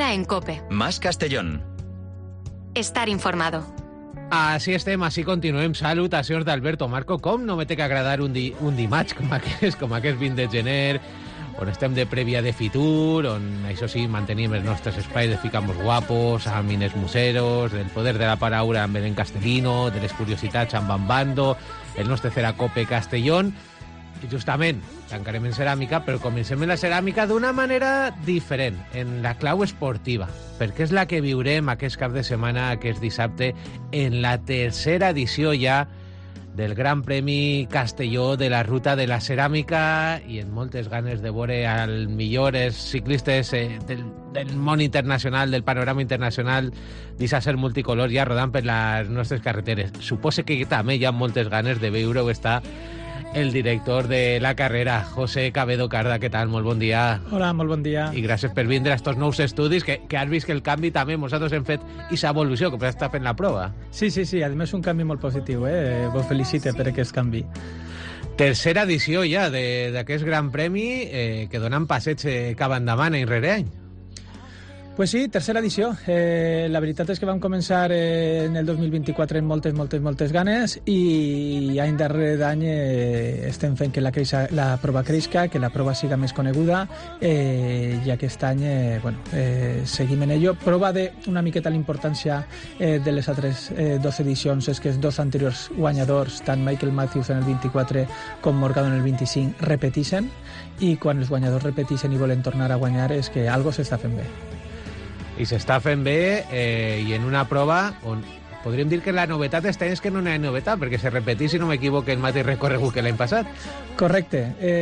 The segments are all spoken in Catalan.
Ahora en COPE. Más Castellón. Estar informado. Així estem, així continuem. Salutacions d'Alberto Marco. Com no me té que agradar un dimarts com aquest 20 de gener, on estem de prèvia de futur, on, això sí, mantenim els nostres espais de Ficamos Guapos, amb Inés Museros, del poder de la paraula amb Belén Castellino, de les curiositats amb Bambando, el nostre Ceracope Castellón. I justament, tancarem en ceràmica, però comencem en la ceràmica d'una manera diferent, en la clau esportiva, perquè és la que viurem aquest cap de setmana, aquest dissabte, en la tercera edició ja del Gran Premi Castelló de la Ruta de la Ceràmica, i amb moltes ganes de veure als millors ciclistes del món internacional, del panorama internacional, d'eixa ser multicolor ja rodant per les nostres carreteres. Suposo que també hi ha moltes ganes de veure-ho està el director de la carrera, José Cabedo Carda. Què tal? Molt bon dia. Hola, molt bon dia. I gràcies per vindre a estos nous estudis, que has vist que el canvi també, nosaltres hem fet aquesta evolució, que per estar fent la prova. Sí, a més un canvi molt positiu, vos felicite per aquest canvi. Tercera edició ja d'aquest Gran Premi, que donen passeig cap endavant i rere any. Pues sí, tercera edició. La veritat és que vam començar en el 2024 amb moltes ganes, i any darrere d'any estem fent que la prova creixca, que la prova siga més coneguda, i aquest any seguim en ello. Prova una miqueta l'importància de les altres dues edicions és que els dos anteriors guanyadors, tant Michael Matthews en el 24 com Morgado en el 25, repeteixen, i quan els guanyadors repeteixen i volen tornar a guanyar és que algo s'està fent bé. I s'està fent bé, i en una prova on podríem dir que la novetat està és que no hi ha novetat, perquè se repetís, si no m'equivoco, el mateix recorregut que l'any passat. Correcte.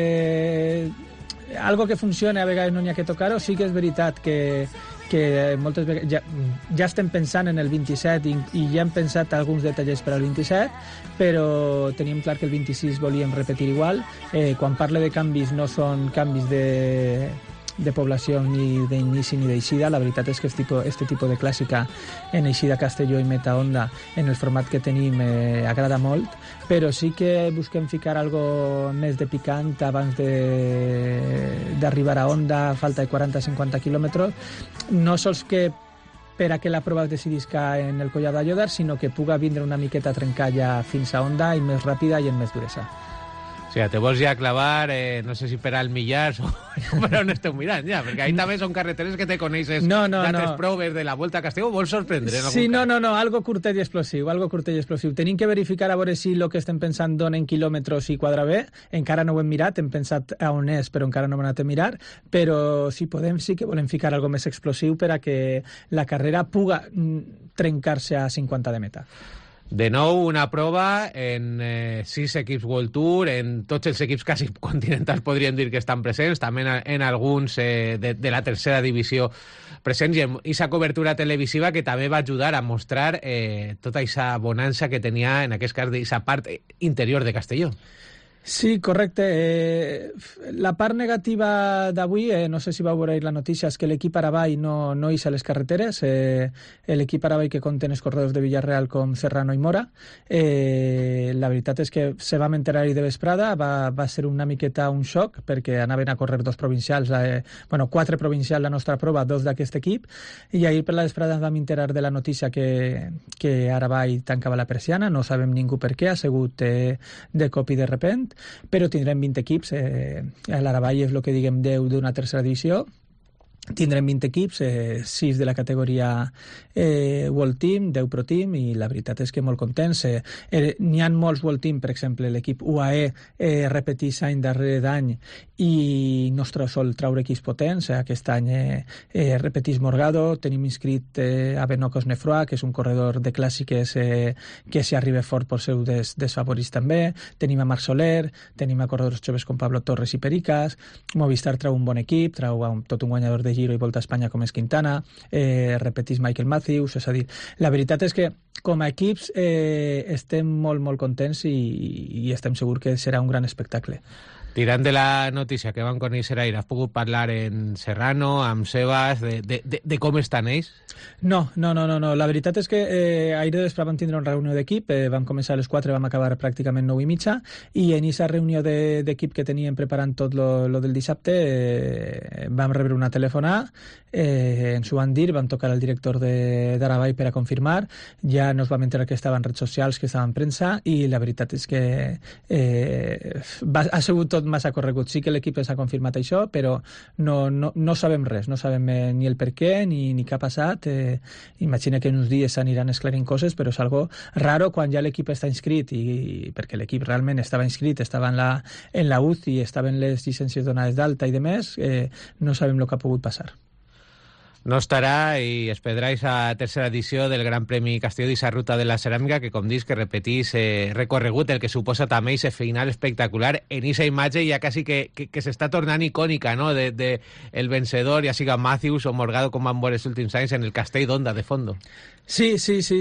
Algo que funciona, a vegades no n'hi ha que tocar-ho. Sí que és veritat que moltes vegades ja estem pensant en el 27 i ja hem pensat alguns detalls per al 27, però teníem clar que el 26 volíem repetir igual. Quan parle de canvis, no són canvis de població ni d'inici ni d'eixida. La veritat és que este tipus de clàssica en eixida Castelló i meta Onda, en el format que tenim, agrada molt, però sí que busquem ficar algo més de picant abans d'arribar a Onda, a falta de 40-50 quilòmetres, no sols que per a que la prova es decidisca en el Collado d'Aiodar, sinó que puga vindre una miqueta a trencar ja fins a Onda, i més ràpida i en més duresa. O sigui, te vols ja clavar, no sé si per al Millars o per on esteu mirant, ja, perquè ahí també són carreteres que te coneixes d'altres proves de la Volta a Castelló. Vols sorprendre? Sí, no, algo curtet i explosiu, Tenim que verificar a veure si el que estem pensant donen quilòmetres i quadra bé. Encara no ho hem mirat, hem pensat a on és, però encara no hem anat a mirar, però si podem sí que volem ficar algo més explosiu per a que la carrera puga trencar-se a 50 de meta. De nou, una prova en 6 equips World Tour, en tots els equips quasi continentals podríem dir que estan presents, també en alguns de la tercera divisió presents, i aquesta cobertura televisiva que també va ajudar a mostrar tota aquesta bonança que tenia, en aquest cas, d'aquesta part interior de Castelló. Sí, correcte. La part negativa d'avui, no sé si vau veure la notícia, és que l'equip Aravall no ix a les carreteres. L'equip Aravall que compten els corredors de Villarreal com Serrano i Mora. La veritat és que se vam enterar-hi de vesprada, va ser una miqueta un xoc, perquè anaven a córrer 2 provincials, 4 provincials la nostra prova, 2 d'aquest equip, i ahir per la vesprada ens vam enterar de la notícia que Aravall tancava la persiana. No sabem ningú per què, ha sigut de cop i de repent, però tindrem 20 equips. L'Aravall és el que diguem 10 d'una tercera divisió. Tindrem 20 equips, 6 de la categoria World Team, 10 Pro Team, i la veritat és que molt contents. N'hi ha molts World Team, per exemple, l'equip UAE repeteix any darrere d'any i no es sol traure equips potents. Aquest any repeteix Morgado, tenim inscrit a Benocos Nefroa, que és un corredor de clàssiques que si arriba fort pot ser desfavorits també. Tenim a Marc Soler, tenim a corredors joves com Pablo Torres i Pericas. Movistar trau un bon equip, trau tot un guanyador de Giro i Volta a Espanya com és Quintana, repeteix Michael Matthews. És a dir, la veritat és que com a equips estem molt contents i estem segurs que serà un gran espectacle. Tirant de la notícia que van conèixer ahir, has pogut parlar en Serrano, amb Sebas, de com estan ells? No. La veritat és que ahir de vespre vam tindre una reunió d'equip, vam començar a les 4, vam acabar pràcticament 9:30, i en aquesta reunió d'equip que teníem preparant tot lo del dissabte vam rebre una telefonada, ens ho van dir, van tocar al director d'Aravall per a confirmar, ja nos vam enterar que estava en redes socials, que estava en premsa, i la veritat és que ha sigut tot massa corregut. Sí que l'equip ens ha confirmat això, però no sabem res, no sabem ni el per què ni què ha passat. Imagina que en uns dies s'aniran esclarint coses, però és algo raro quan ja l'equip està inscrit, i perquè l'equip realment estava inscrit, estava en la UCI, estaven les llicències donades d'alta i de més, no sabem el que ha pogut passar. No estarà i es perdrà aquesta tercera edició del Gran Premi Castelló d'Ixa Ruta de la Ceràmica, que com dius que repetís recorregut, el que suposa també ese final espectacular en esa imatge ja quasi que s'està tornant icònica, no? De el vencedor, ja siga Matthews o Morgado, com van veure els últims anys en el Castell d'Onda de fondo. Sí.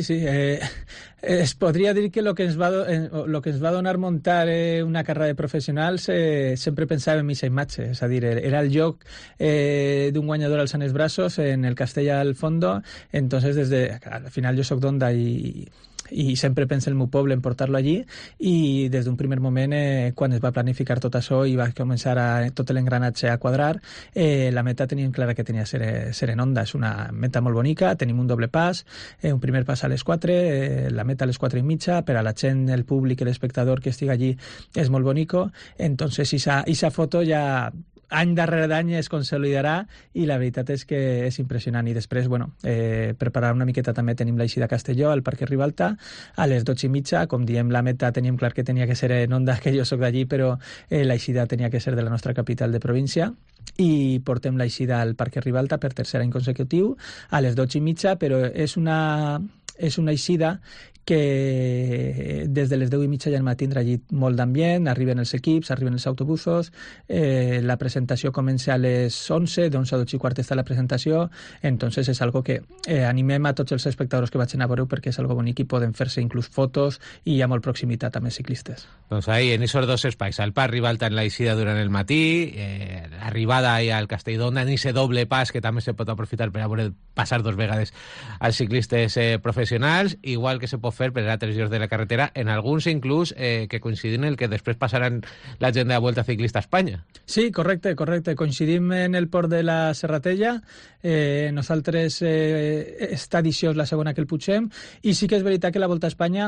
Es podria dir que el que ens va donar muntar una carrera de professionals sempre pensava en aquesta imatge, és a dir, era el joc d'un guanyador alçant els braços en el Castell al fondo. Entonces al final jo soc d'Onda i sempre penso el meu poble en portar-lo allí, i des d'un primer moment quan es va planificar tot això i va començar tot l'engranatge a quadrar, la meta teníem clara que tenia que ser en Onda. És una meta molt bonica, tenim un doble pas, un primer pas a les 4, la meta a les 4:30, per a la gent, el públic, l'espectador que estigui allí és molt bonico. Entonces esa foto ja any darrere d'any es consolidarà, i la veritat és que és impressionant. I després, preparar una miqueta també tenim l'eixida a Castelló, al Parque Ribalta, a les 12:30. Com diem, la meta teníem clar que tenia que ser en Onda, que jo soc d'allí, però l'eixida tenia que ser de la nostra capital de província, i portem l'eixida al Parque Ribalta per tercer any consecutiu a les 12:30, però és una eixida que des de les 10:30 ja va tindre allí molt d'ambient, arriben els equips, arriben els autobusos, la presentació comença a les 11, d'11 a 12:15 està la presentació. Entonces és algo que animem a tots els espectadors que vagin a veure, perquè és algo bonic i poden fer-se inclús fotos, i hi ha molt proximitat amb els ciclistes. Doncs ahí, en esos dos espais, al Parc Ribalta en la eixida durant el matí, l'arribada al Castell d'Onda, en ese doble pas que també se pot aprofitar per a veure passar dos vegades als ciclistes professionals, igual que se pot fer per altres llocs de la carretera, en alguns inclús que coincidim el que després passaran la gent de la Vuelta Ciclista a Espanya. Sí, correcte. Coincidim en el port de la Serratella. Nosaltres, esta edició és la segona que el pugem, i sí que és veritat que la Volta a Espanya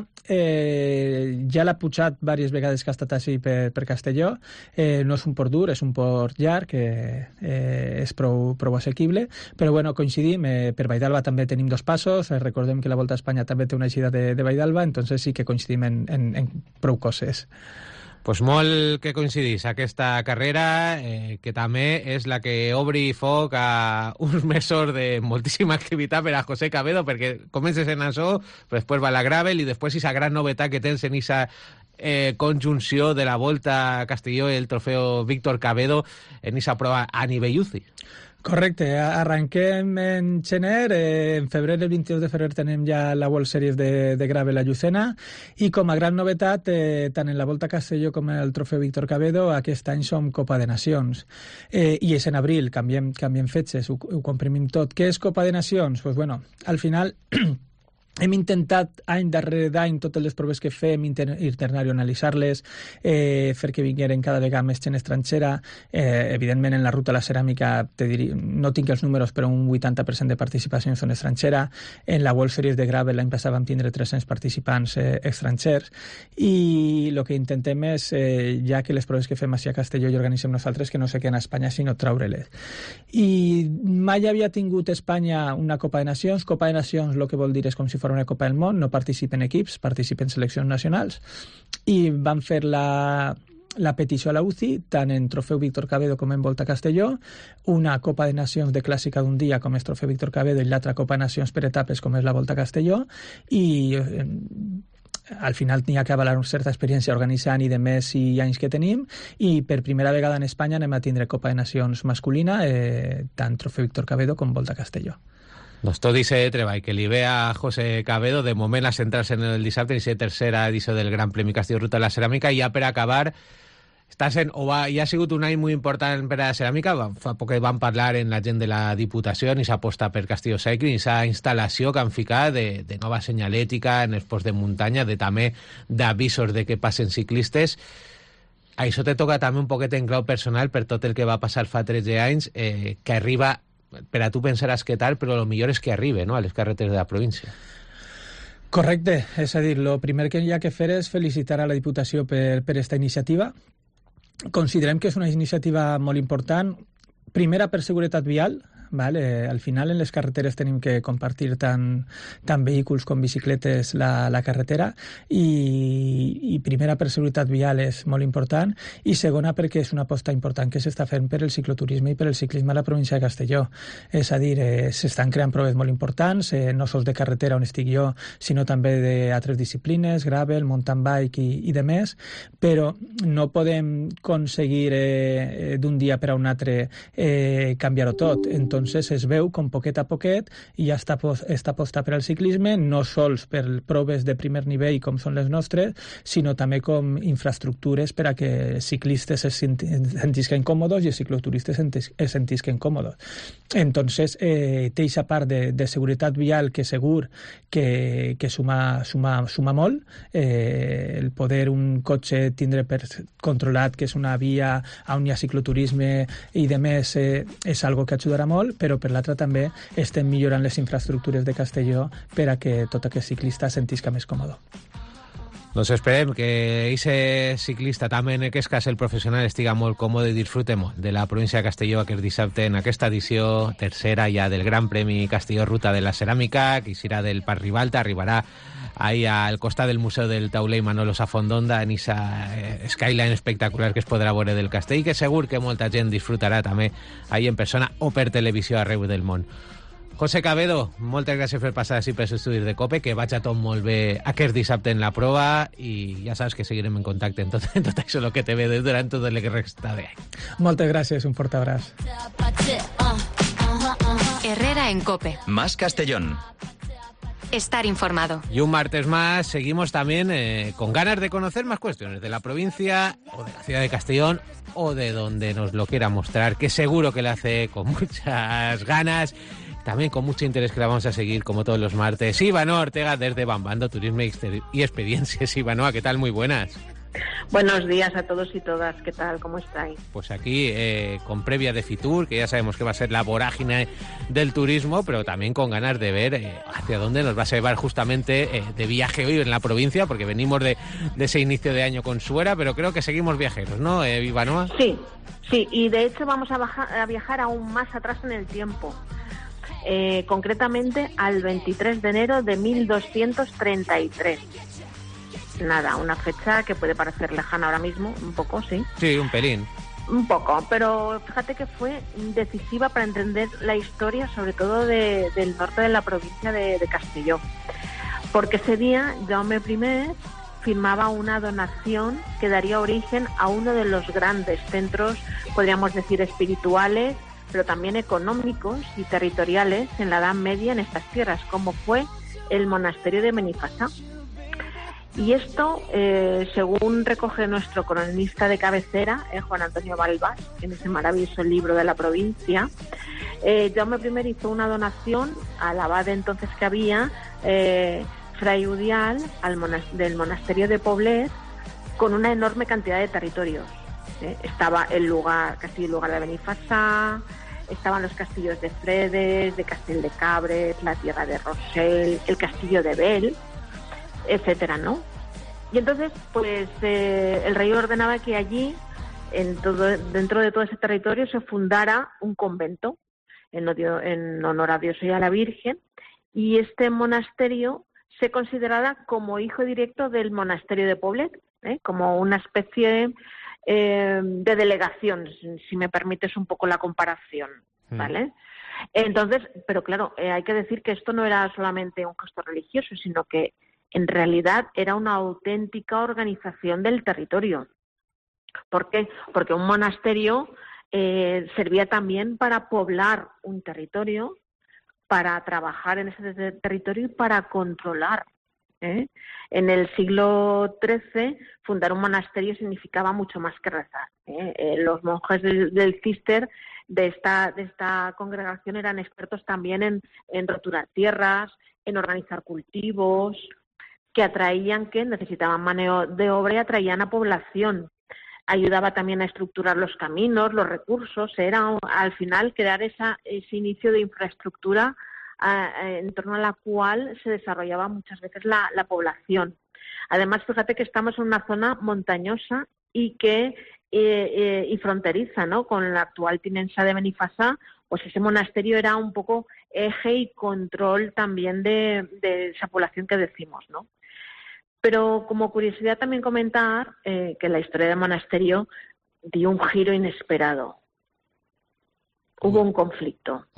ja l'ha pujat diverses vegades que ha estat així per Castelló. No és un port dur, és un port llarg, que és prou assequible, però coincidim. Per Vaidalba també tenim dos passos, recordem que la Volta a Espanya també té una eixida de Vaidalba, entonces sí que coincidim en prou coses. Pues molt que coincidís aquesta carrera, que també és la que obri foc a uns mesos de moltíssima activitat per a José Cabedo, perquè comences en això, però després va la gravel, i després aquesta gran novetat que tens en aquesta conjunció de la Volta a Castelló i el trofeu Víctor Cabedo en aquesta prova a nivell UCI. Correcte, arrenquem en gener, en febrer, el 22 de febrer tenem ja la World Series de gravel a Llucena, i com a gran novetat, tant en la Volta a Castelló com en el trofeu Víctor Cabedo, aquest any som Copa de Nacions, i és en abril, canviem fetges, ho comprimim tot. Què és Copa de Nacions? Pues al final hem intentat any darrere d'any totes les proves que fem internacionalitzar-les, fer que vingueren cada vegada més gent estrangera. Evidentment en la Ruta a la Ceràmica no tinc els números, però un 80% de participacions són estrangera. En la World Series de Gravel l'any passat vam tindre 300 participants estrangers, i el que intentem és, ja que les proves que fem així a Castelló i organitzem nosaltres, que no se queden a Espanya sinó treure-les. I mai havia tingut Espanya una Copa de Nacions. Copa de Nacions el que vol dir és com si fos una Copa del Món, no participen equips, participen seleccions nacionals, i van fer la petició a la UCI, tant en trofeu Víctor Cabedo com en Volta a Castelló, una Copa de Nacions de clàssica d'un dia com és trofeu Víctor Cabedo, i l'altra Copa de Nacions per etapes com és la Volta a Castelló, i al final n'hi ha que avalar una certa experiència organitzant i de més i anys que tenim, i per primera vegada en Espanya anem a tindre Copa de Nacions masculina, tant trofeu Víctor Cabedo com Volta a Castelló. Doncs tot aquest treball que li ve a José Cabedo, de moment a centrar-se en el dissabte, en la tercera edició del Gran Premi Castelló Ruta de la Ceràmica, i ja per acabar, I ha sigut un any molt important per a la ceràmica. Fa poc que van parlar en la gent de la Diputació i s'aposta per Castillo Cycling, aquesta instal·lació que han ficat de nova senyalètica en esports de muntanya, de també d'avisos de que passen ciclistes. Això te toca també un poquet en clau personal per tot el que va passar fa 13 anys, que arriba, per a tu pensaràs que tal, però el millor és que arribi, no?, a les carreteres de la província. Correcte, és a dir, el primer que hi ha que fer és felicitar a la Diputació per esta iniciativa. Considerem que és una iniciativa molt important, primera per seguretat vial, ¿vale? Al final en les carreteres tenim que compartir tant vehicles com bicicletes la carretera i primera per seguretat vial és molt important i segona perquè és una aposta important que s'està fent per el cicloturisme i per el ciclisme a la província de Castelló. És a dir, s'estan creant proves molt importants, no sols de carretera on estic jo, sinó també d'altres disciplines, gravel, mountain bike i de més, però no podem aconseguir d'un dia per a un altre canviar-ho tot. Entonces es veu com poquet a poquet hi ha esta aposta per al ciclisme, no sols per proves de primer nivell com són les nostres, sinó també com infraestructures per a que ciclistes es sentisquen còmodes i els cicloturistes es sentisquen còmodes. Entonces té aquesta part de seguretat vial que segur que suma molt, el poder un cotxe tindre controlat que és una via on hi ha cicloturisme i de més és algo que ajudarà molt, però per l'altra també estem millorant les infraestructures de Castelló per a que tot aquest ciclista sentisca més còmode. Doncs esperem que aquest ciclista, també en aquest cas el professional, estiga molt còmode i disfrute molt de la província de Castelló aquest dissabte en aquesta edició tercera ja del Gran Premi Castelló Ruta de la Ceràmica, que serà del Parc Ribalta, arribarà ahí al costat del Museu del Tauler i Manolo Safondonda en aquesta skyline espectacular que es podrà veure del castell, que segur que molta gent disfrutarà també ahí en persona o per televisió arreu del món. José Cabedo, moltes gràcies per passar així pels estudis de COPE, que vaig a tot molt bé aquest dissabte en la prova i ja saps que seguirem en contacte en tot això el que te ve durant tot el que resta d'any. Moltes gràcies, un fort abraç. Herrera en COPE. Más Castellón. Estar informado. Y un martes más seguimos también con ganas de conocer más cuestiones de la provincia o de la ciudad de Castellón o de donde nos lo quiera mostrar, que seguro que le hace con muchas ganas, también con mucho interés, que la vamos a seguir como todos los martes. Ivanoa Ortega desde Bambando Turismo y Experiencias. Ivanoa, ¿qué tal? Muy buenas. Buenos días a todos y todas, ¿qué tal? ¿Cómo estáis? Pues aquí con previa de Fitur, que ya sabemos que va a ser la vorágine del turismo, pero también con ganas de ver hacia dónde nos vas a llevar justamente de viaje hoy en la provincia, porque venimos de ese inicio de año con Suera, pero creo que seguimos viajeros, ¿no, Ivanoa? Sí, y de hecho vamos a viajar aún más atrás en el tiempo. Concretamente al 23 de enero de 1233. Nada, una fecha que puede parecer lejana ahora mismo, un poco, sí. Sí, un pelín. Un poco, pero fíjate que fue decisiva para entender la historia, sobre todo del norte de la provincia de Castelló. Porque ese día Jaume I firmaba una donación que daría origen a uno de los grandes centros, podríamos decir espirituales, pero también económicos y territoriales en la Edad Media en estas tierras, como fue el monasterio de Benifassà. Y esto, según recoge nuestro cronista de cabecera, Juan Antonio Balbás, en ese maravilloso libro de la provincia, Jaume I hizo una donación al abad entonces que había, Fray Udial, del monasterio de Poblet, con una enorme cantidad de territorios. Estaba el castillo y lugar de Benifassà, estaban los castillos de Fredes, de Castel de Cabres, la tierra de Rosell, el castillo de Bel, etcétera, ¿no? Y entonces, pues, el rey ordenaba que allí, dentro de todo ese territorio, se fundara un convento en honor a Dios y a la Virgen, y este monasterio se consideraba como hijo directo del monasterio de Poblet, como una especie de delegación, si me permites un poco la comparación, ¿vale? Entonces, pero claro, hay que decir que esto no era solamente un gesto religioso, sino que en realidad era una auténtica organización del territorio. ¿Por qué? Porque un monasterio servía también para poblar un territorio, para trabajar en ese territorio y para controlar ¿eh? En el siglo XIII, fundar un monasterio significaba mucho más que rezar, ¿eh? Los monjes del Cister de esta congregación eran expertos también en roturar tierras, en organizar cultivos, que necesitaban mano de obra y atraían a población. Ayudaba también a estructurar los caminos, los recursos. Era al final crear ese inicio de infraestructura en torno a la cual se desarrollaba muchas veces la población. Además, fíjate que estamos en una zona montañosa y fronteriza, ¿no? Con la actual Tinença de Benifassà, pues ese monasterio era un poco eje y control también de esa población que decimos, ¿no? Pero como curiosidad también comentar que la historia del monasterio dio un giro inesperado. Hubo un conflicto.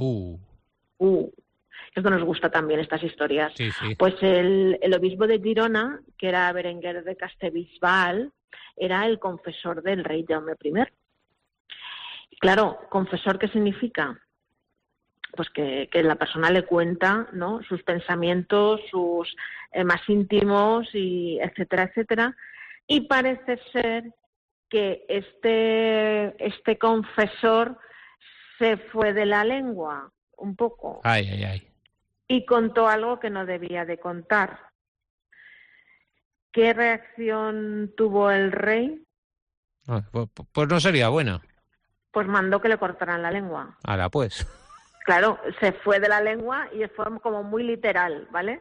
Esto nos gusta también, estas historias. Sí, sí. Pues el obispo de Girona, que era Berenguer de Castellbisbal, era el confesor del rey Jaume I. Claro, ¿confesor qué significa? Pues que la persona le cuenta, ¿no?, sus pensamientos, sus más íntimos, y etcétera, etcétera. Y parece ser que este confesor se fue de la lengua un poco. Ay. Y contó algo que no debía de contar. ¿Qué reacción tuvo el rey? Pues no sería buena. Pues mandó que le cortaran la lengua. Ahora pues. Claro, se fue de la lengua y fue como muy literal, ¿vale?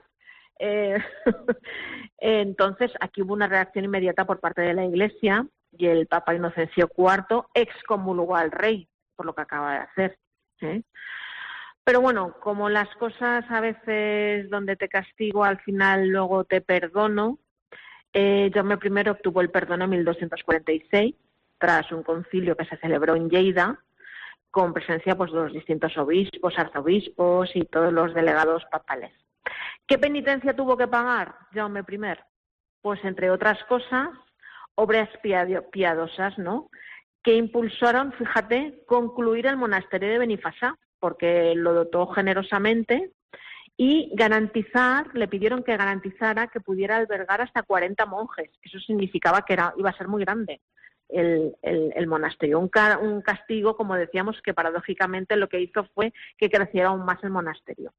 Entonces, aquí hubo una reacción inmediata por parte de la Iglesia y el Papa Inocencio IV excomulgó al rey por lo que acaba de hacer, ¿eh? Pero bueno, como las cosas a veces donde te castigo al final luego te perdono, Jaume I obtuvo el perdón en 1246 tras un concilio que se celebró en Lleida, con presencia pues de los distintos obispos, arzobispos y todos los delegados papales. ¿Qué penitencia tuvo que pagar Jaume I? Pues entre otras cosas, obras piadosas, ¿no?, que impulsaron, fíjate, concluir el monasterio de Benifassà, porque lo dotó generosamente, y le pidieron que garantizara que pudiera albergar hasta 40 monjes. Eso significaba que iba a ser muy grande el monasterio. Un castigo, como decíamos, que paradójicamente lo que hizo fue que creciera aún más el monasterio.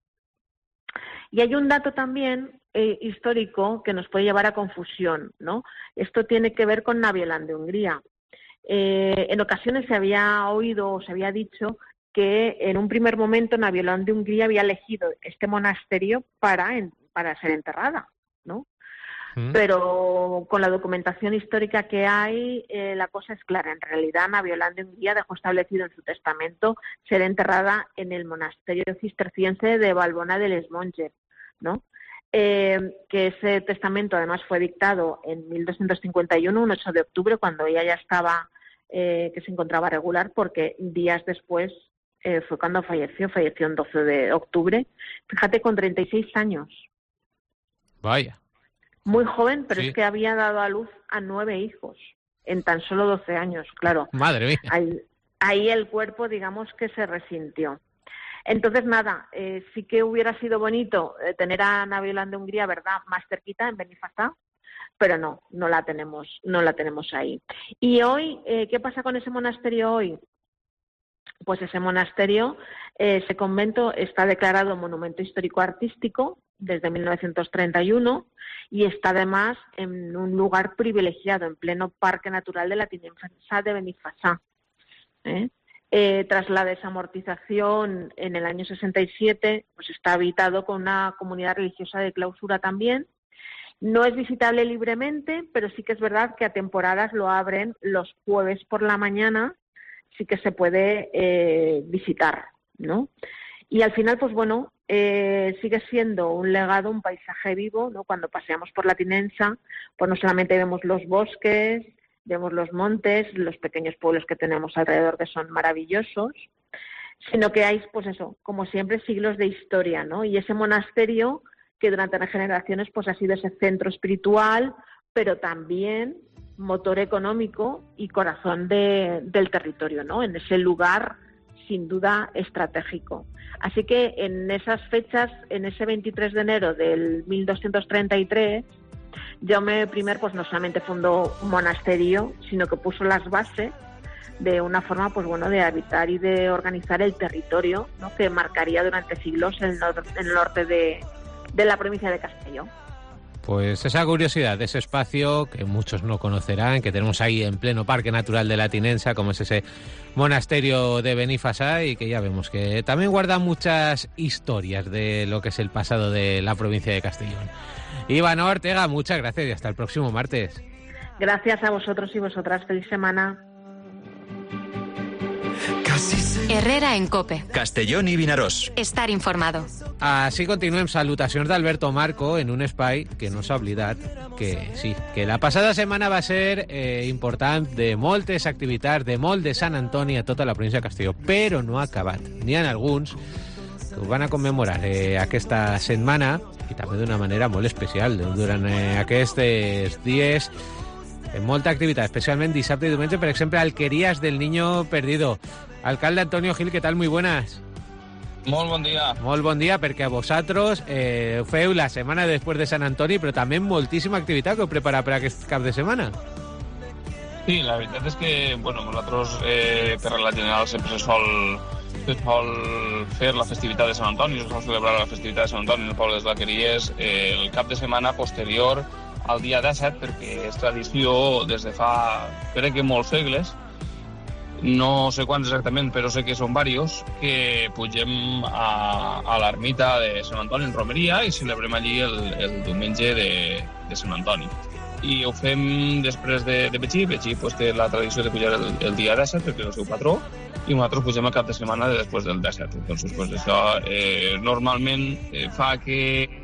Y hay un dato también histórico que nos puede llevar a confusión, ¿no? Esto tiene que ver con Naviolán de Hungría. En ocasiones se había oído o se había dicho que en un primer momento Naviolán de Hungría había elegido este monasterio para ser enterrada, ¿no? Pero con la documentación histórica que hay, la cosa es clara. En realidad, Naviolán de Hungría dejó establecido en su testamento ser enterrada en el monasterio cisterciense de Valbona de les Monges, ¿no? Que ese testamento además fue dictado en 1251, un 8 de octubre, cuando ella ya estaba, que se encontraba regular, porque días después fue cuando falleció en 12 de octubre, fíjate, con 36 años. Vaya. Muy joven, pero Sí. Es que había dado a luz a 9 hijos en tan solo 12 años, claro. Madre mía. Ahí el cuerpo, digamos, que se resintió. Entonces, nada, sí que hubiera sido bonito tener a Naviolán de Hungría, ¿verdad?, más cerquita, en Benifassà, pero no la tenemos ahí. Y hoy, ¿qué pasa con ese monasterio hoy? Pues ese monasterio, ese convento, está declarado Monumento Histórico Artístico desde 1931 y está además en un lugar privilegiado, en pleno Parque Natural de la Tinença de Benifassà. Tras la desamortización en el año 67, pues está habitado con una comunidad religiosa de clausura también. No es visitable libremente, pero sí que es verdad que a temporadas lo abren los jueves por la mañana, sí que se puede visitar, ¿no? Y al final, pues bueno, sigue siendo un legado, un paisaje vivo, ¿no? Cuando paseamos por la Tinença, pues no solamente vemos los bosques, vemos los montes, los pequeños pueblos que tenemos alrededor, que son maravillosos, sino que hay, pues eso, como siempre, siglos de historia, ¿no? Y ese monasterio, que durante las generaciones pues ha sido ese centro espiritual, pero también motor económico y corazón del territorio, ¿no? En ese lugar sin duda estratégico. Así que en esas fechas, en ese 23 de enero del 1233, Jaume I pues no solamente fundó un monasterio, sino que puso las bases de una forma de habitar y de organizar el territorio, ¿no?, que marcaría durante siglos el norte de la provincia de Castellón. Pues esa curiosidad de ese espacio que muchos no conocerán, que tenemos ahí en pleno Parque Natural de la Tinensa, como es ese monasterio de Benifasá, y que ya vemos que también guarda muchas historias de lo que es el pasado de la provincia de Castellón. Iván Ortega, muchas gracias y hasta el próximo martes. Gracias a vosotros y vosotras. Feliz semana. Herrera en COPE. Castellón i Vinaròs. Estar informado. Així continuem. Salutacions d'Alberto Marco en un espai que no s'ha oblidat que sí, que la passada setmana va ser important, de moltes activitats, de molt de Sant Antoni a tota la província de Castelló, però no ha acabat. N'hi ha alguns que ho van a commemorar aquesta setmana i també d'una manera molt especial. Durant aquests dies molta activitat, especialment dissabte i diumenge, per exemple, Alquerías del Niño Perdido. Alcalde Antonio Gil, ¿qué tal? Muy buenas. Molt bon dia. Molt bon dia, perquè a vosaltres feu la setmana després de Sant Antoni, però també moltíssima activitat que heu preparat per aquest cap de setmana. Sí, la veritat és que, nosaltres per regla general sempre se sol fer la festivitat de Sant Antoni, se sol celebrar la festivitat de Sant Antoni en el poble de les Alqueries el cap de setmana posterior al dia 17, perquè és tradició des de fa, crec que molts segles, no sé quants exactament, però sé que són diversos, que pugem a l'ermita de Sant Antoni en romeria i celebrem allí el diumenge de Sant Antoni. I ho fem després de Betxí. Betxí pues, té la tradició de pujar el dia 17, perquè és el seu patró, i nosaltres pugem el cap de setmana després del 17. Entonces, pues, això normalment fa que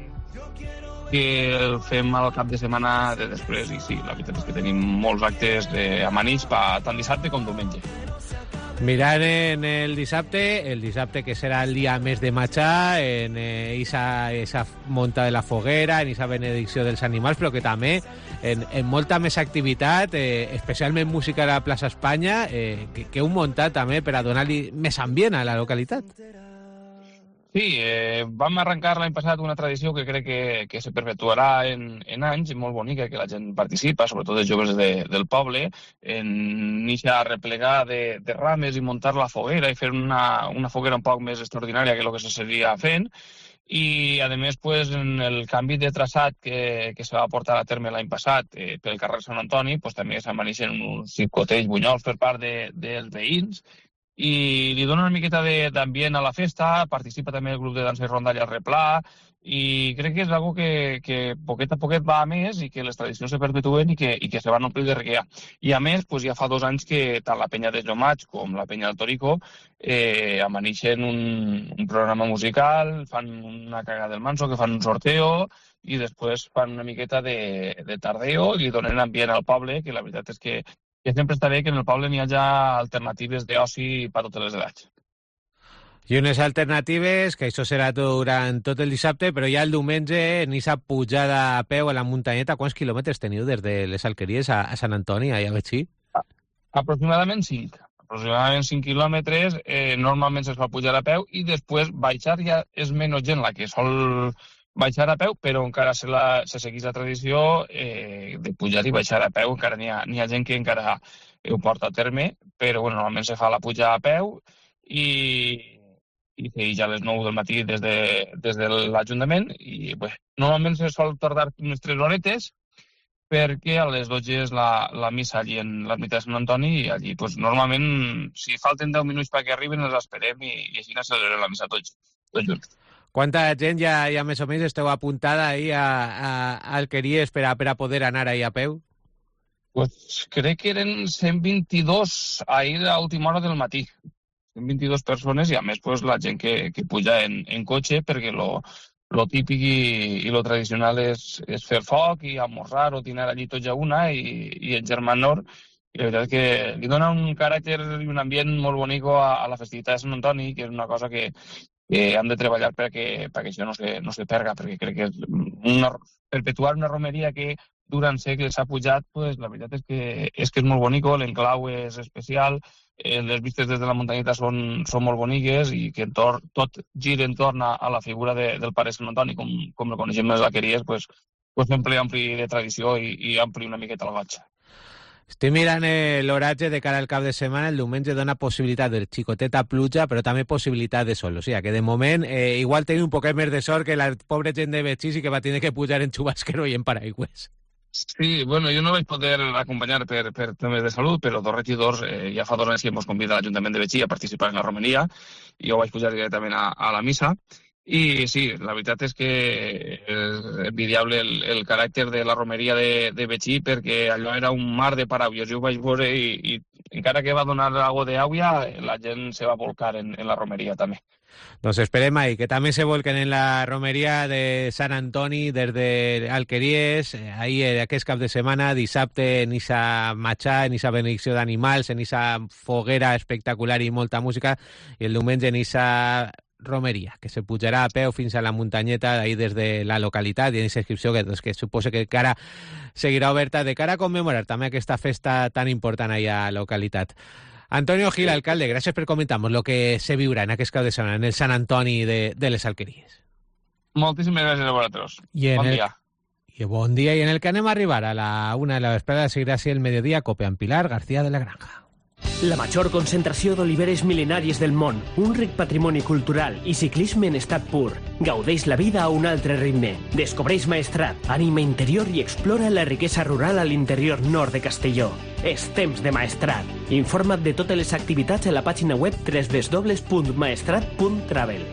el fem al cap de setmana de després, i sí, la veritat és que tenim molts actes amanits tant dissabte com diumenge. Mirant en el dissabte que serà el dia més de matxar, en esa monta de la foguera, en esa benedicció dels animals, però que també en molta més activitat, especialment música a la plaça Espanya, que heu muntat també per a donar-li més ambient a la localitat. Sí, vam arrencar l'any passat una tradició que crec que se perpetuarà en anys, molt bonica, que la gent participa, sobretot els joves del poble, en eixa replegar de rames i muntar la foguera i fer una foguera un poc més extraordinària que el que se seria fent. I, a més, pues, en el canvi de traçat que se va portar a terme l'any passat pel carrer Sant Antoni, pues, també s'amaneixen uns circotells bunyols per part dels veïns, i li dona una miqueta d'ambient a la festa. Participa també el grup de dansa i rondalla al replà, i crec que és algo que poquet a poquet va a més i que les tradicions se perpetuen i que se van omplir de requear. I a més, pues, ja fa 2 anys que tant la penya de Llomatx com la penya del Torico amaneixen un programa musical, fan una cagada del manso, que fan un sorteo i després fan una miqueta de tardeo i donen ambient al poble, que la veritat és que sempre està bé que en el poble n'hi hagi alternatives d'oci per a totes les edats. I unes alternatives, que això serà durant tot el dissabte, però ja el diumenge, en aquesta pujada a peu a la muntanyeta, quants quilòmetres teniu des de les Alqueries a Sant Antoni, allà a Betxí? Aproximadament 5. Aproximadament 5 quilòmetres. Normalment es fa pujar a peu i després baixar ja és menys gent la que sol baixar a peu, però encara se segueix la tradició de pujar i baixar a peu. Encara n'hi ha gent que encara ho porta a terme, però normalment se fa la puja a peu i segueix a les 9 del matí des de l'Ajuntament. I normalment se sol tardar unes 3 horetes, perquè a les 12 és la missa allí en l'ermita de Sant Antoni, i allí normalment, si falten 10 minuts perquè arriben, els esperem i així celebrem la missa tots junts. Quanta gent ja més o menys esteu apuntada ahí a Alqueries per a poder anar ahí a peu? Pues crec que eren 122 ahir a última hora del matí. 122 persones, i a més pues, la gent que puja en cotxe, perquè lo típic i lo tradicional és fer foc i amorrar o dinar allí tots a una i en germà nord. I la veritat és que li dona un caràcter i un ambient molt bonic a la festivitat de Sant Antoni, que és una cosa que hem de treballar perquè això no se perga, perquè crec que és perpetuar una romeria que durant segles s'ha pujat, pues, la veritat és que és molt bonic, l'enclau és especial, les vistes des de la muntanyeta són molt boniques i que tot gira entorn a la figura del pare Sant Antoni, com el coneixem les Alqueries, pues sempre ampli de tradició i ampli una miqueta el goig. Estic mirant l'horatge de cara al cap de setmana. El diumenge dona possibilitat de xicoteta pluja, però també possibilitat de sol. O sigui, que de moment igual tenim un poquet més de sort que la pobra gent de Betxí i que va tenir que pujar en xubasquero i en paraigües. Sí, bueno, jo no vaig poder acompanyar per temes de salut, però dos regidors ja fa 2 anys que ens convida a l'Ajuntament de Betxí a participar en la romeria i jo vaig pujar directament a la missa. I sí, la veritat és que és envidiable el caràcter de la romeria de Betxí, perquè allò era un mar de paraules. Jo ho vaig veure i encara que va donar algo d'aigua, la gent se va volcar en la romeria també. Doncs esperem ahí, que també se volquen en la romeria de Sant Antoni des de Alqueries, ahir aquest cap de setmana, dissabte en esa matxà, en esa benedicció d'animals, en esa foguera espectacular i molta música, i el diumenge en esa romeria, que se pujarà a peu fins a la muntanyeta d'ahir des de la localitat i en aquesta inscripció que suposa que encara seguirà oberta de cara a commemorar també aquesta festa tan important allà a la localitat. Antonio Gil, alcalde, gràcies per comentar-nos el que se viurà en aquest cap de setmana en el Sant Antoni de les Alqueries. Moltíssimes gràcies a vosaltres. Bon dia. Bon dia, i en el que anem a arribar a la 1 de la vesprada seguirà així el mediodía Cope amb Pilar García de la Granja. La major concentració d'oliveres mil·lenàries del món, un ric patrimoni cultural i ciclisme en estat pur. Gaudeix la vida a un altre ritme. Descobreix Maestrat, ànima interior i explora la riquesa rural a l'interior nord de Castelló. És temps de Maestrat. Informa't de totes les activitats a la pàgina web www.maestrat.travel.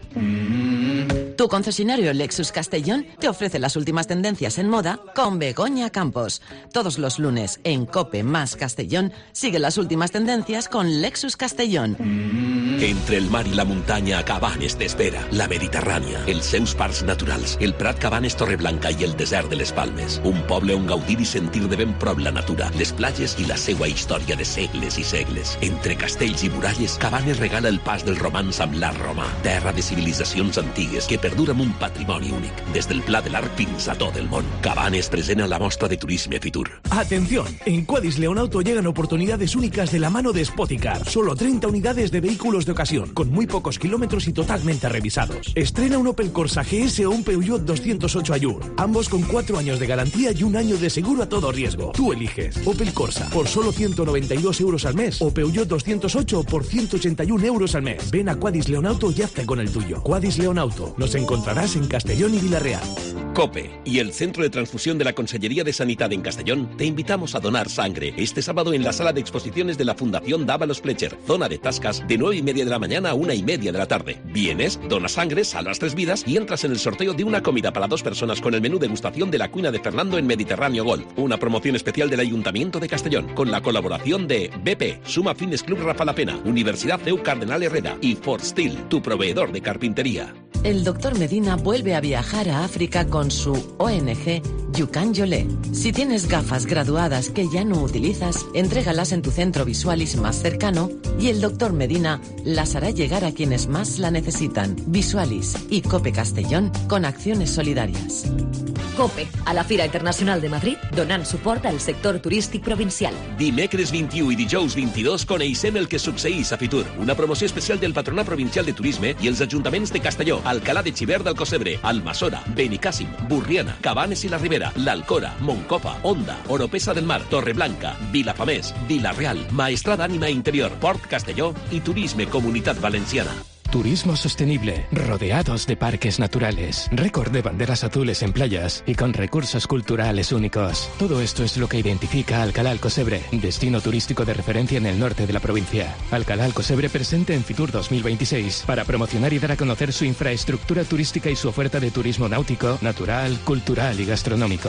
Tu concesionario Lexus Castellón te ofrece las últimas tendencias en moda con Begoña Campos. Todos los lunes en COPE más Castellón sigue las últimas tendencias con Lexus Castellón. Entre el mar i la muntanya, Cabanes t'espera. La Mediterrània, els seus parcs naturals, el Prat Cabanes Torreblanca i el desert de les Palmes. Un poble on gaudir i sentir de ben prop la natura, les platges i la seua història de segles i segles. Entre castells i muralles, Cabanes regala el pas dels romans amb l'art romà. Terra de civilizacions antigues que perdura amb un patrimoni únic, des del Pla de l'Arc fins a tot el món. Cabanes presenta la mostra de turisme Fitur. Atención, en Quadis Leonauto llegan oportunidades únicas de la mano de Spoticar. Solo 30 unidades de vehículos de ocasión, con muy pocos kilómetros y totalmente revisados. Estrena un Opel Corsa GS o un Peugeot 208 Allure, ambos con 4 años de garantía y 1 año de seguro a todo riesgo. Tú eliges Opel Corsa por solo 192 euros al mes o Peugeot 208 por 181 euros al mes. Ven a Quadis Leonauto y hazte con el tuyo. Quadis Leonauto. Nos encontrarás en Castellón y Villarreal. COPE y el Centro de Transfusión de la Consellería de Sanidad en Castellón te invitamos a donar sangre este sábado en la sala de exposiciones de la Fundación Dávalos Fletcher, zona de Tascas, de 9:30 de la mañana a 1:30 de la tarde. Vienes, donas sangre, salvas 3 vidas y entras en el sorteo de una comida para 2 personas con el menú degustación de la cuina de Fernando en Mediterráneo Golf. Una promoción especial del Ayuntamiento de Castellón con la colaboración de BP, Suma Fitness Club Rafa La Pena, Universidad CEU Cardenal Herrera y Ford Steel, tu proveedor de carpintería. El Dr. Medina vuelve a viajar a África con su ONG Yukan Yolé. Si tienes gafas graduadas que ya no utilizas, entrégalas en tu centro Visualis más cercano y el Dr. Medina las hará llegar a quienes más la necesitan. Visualis y COPE Castellón con acciones solidarias. COPE, a la Fira Internacional de Madrid, donant suport al sector turístic provincial. Dimecres 21 i dijous 22 coneixem el que succeís a Fitur, una promoció especial del Patronat Provincial de Turisme i els ajuntaments de Castelló, Alcalá de Xivert d'Alcocebre, Almassora, Benicàssim, Burriana, Cabanes i la Ribera, l'Alcora, Moncopa, Onda, Oropesa del Mar, Torreblanca, Vilafamés, Vila-real, Maestrat d'Ànima Interior, Port Castelló i Turisme Comunitat Valenciana. Turismo sostenible, rodeados de parques naturales, récord de banderas azules en playas y con recursos culturales únicos. Todo esto es lo que identifica a Alcalá Alcocebre, destino turístico de referencia en el norte de la provincia. Alcalá Alcocebre presente en Fitur 2026 para promocionar y dar a conocer su infraestructura turística y su oferta de turismo náutico, natural, cultural y gastronómico.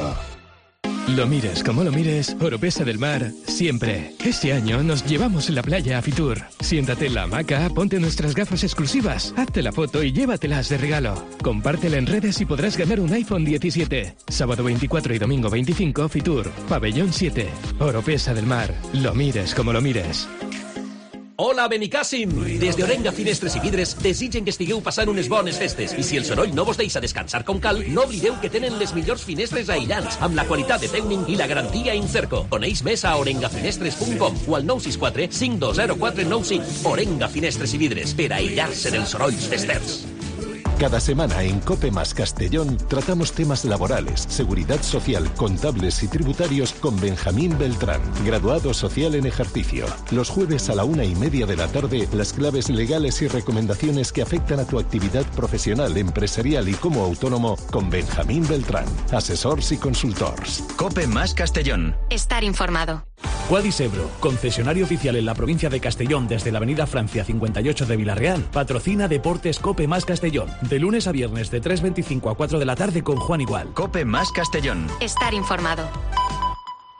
Lo mires como lo mires, Oropesa del Mar, siempre. Este año nos llevamos la playa a Fitur. Siéntate en la hamaca, ponte nuestras gafas exclusivas, hazte la foto y llévatelas de regalo. Compártela en redes y podrás ganar un iPhone 17. Sábado 24 y domingo 25, Fitur, Pabellón 7. Oropesa del Mar, lo mires como lo mires. Hola, Benicàssim! Des d'Orenga Finestres i Vidres desitgen que estigueu passant unes bones festes. I si el soroll no vos deixa descansar com cal, no oblideu que tenen les millors finestres aïllants, amb la qualitat de tècnic i la garantia Incerco. Coneix més a orengafinestres.com o al 964 520495. Orenga Finestres i Vidres, per aïllar-se dels sorolls festers. Cada semana en COPE más Castellón tratamos temas laborales, seguridad social, contables y tributarios con Benjamín Beltrán, graduado social en ejercicio. Los jueves a la 1:30 de la tarde, las claves legales y recomendaciones que afectan a tu actividad profesional, empresarial y como autónomo con Benjamín Beltrán, asesors y consultors. COPE más Castellón. Estar informado. Quadis Ebro, concesionario oficial en la provincia de Castellón desde la avenida Francia 58 de Villarreal, patrocina Deportes COPE más Castellón, de lunes a viernes de 3:25 a 4 de la tarde con Juan Igual. COPE más Castellón. Estar informado.